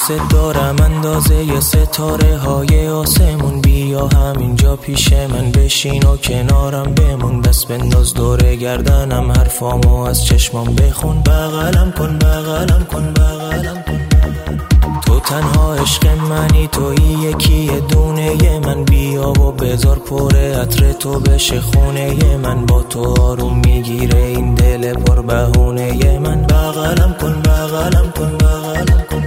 دوست دارم اندازه ی ستاره های آسمون. بیا همینجا پیش من بشین و کنارم بمون. دست بنداز دور گردنم، حرفامو از چشمام بخون. بغلم کن بغلم کن بغلم کن. تو تنها عشق منی، تویی یکی دونه من. بیا و بذار پر عطر تو بشه خونه من. با تو آروم میگیره این دل پر بهونه من. بغلم کن بغلم کن بغلم کن.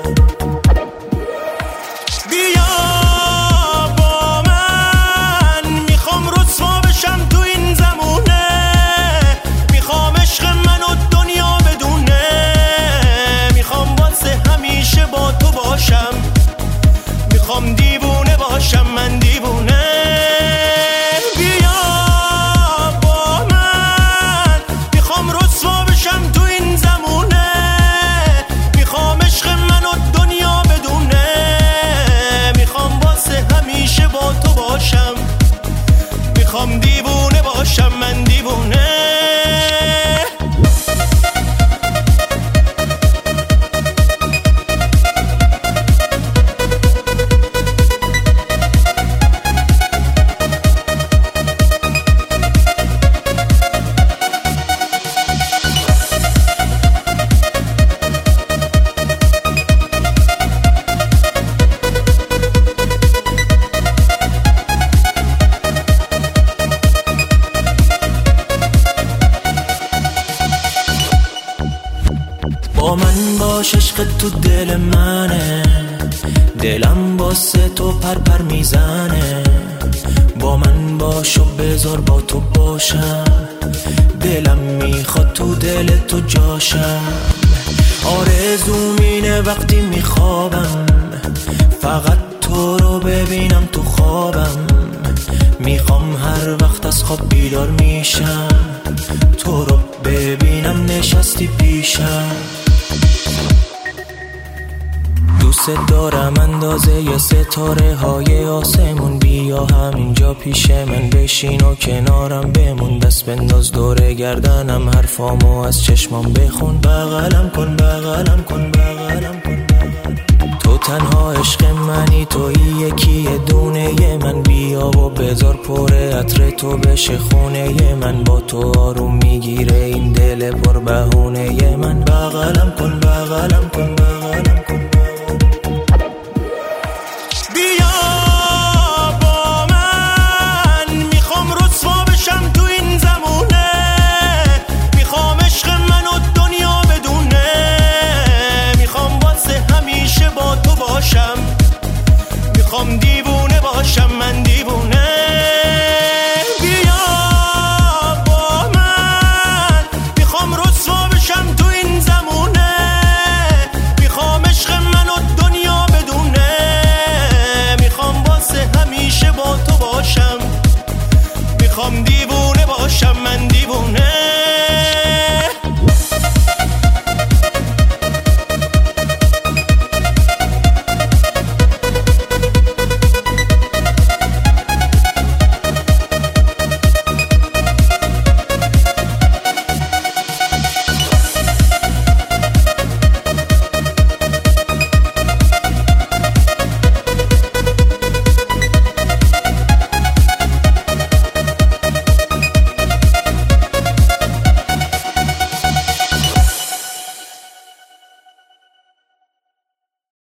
بیا با من، میخوام رسوا بشم تو این زمونه. میخوام عشق من و دنیا بدونه. میخوام واسه همیشه با تو باشم. میخوام دیوونه باشم من دیوونه. بیا با من، میخوام رسوا بشم تو این زمونه. میخوام عشق من و دنیا بدونه. میخوام واسه همیشه با تو باشم. میخوام دیوونه باشم من دیوونه. با من باش، عشق تو دل منه. دلم واسه تو پر پر میزنه. با من باش و بذار با تو باشم. دلم میخواد تو دل تو جاشم. آرزوم اینه وقتی میخوابم فقط تو رو ببینم تو خوابم. میخوام هر وقت از خواب بیدار میشم تو رو ببینم نشستی پیشم. دوست دارم اندازه ی ستاره های آسمون. بیا همینجا پیش من بشین و کنارم بمون. دست بنداز دور گردنم، حرفامو از چشمام بخون. بغلم کن بغلم کن بغلم کن. تو تنها عشق منی، تویی یکی دونه من. بیا و بذار پر عطر تو بشه خونه من. با تو آروم میگیره این دل پر بهونه من. بغلم کن بغلم کن بغلم.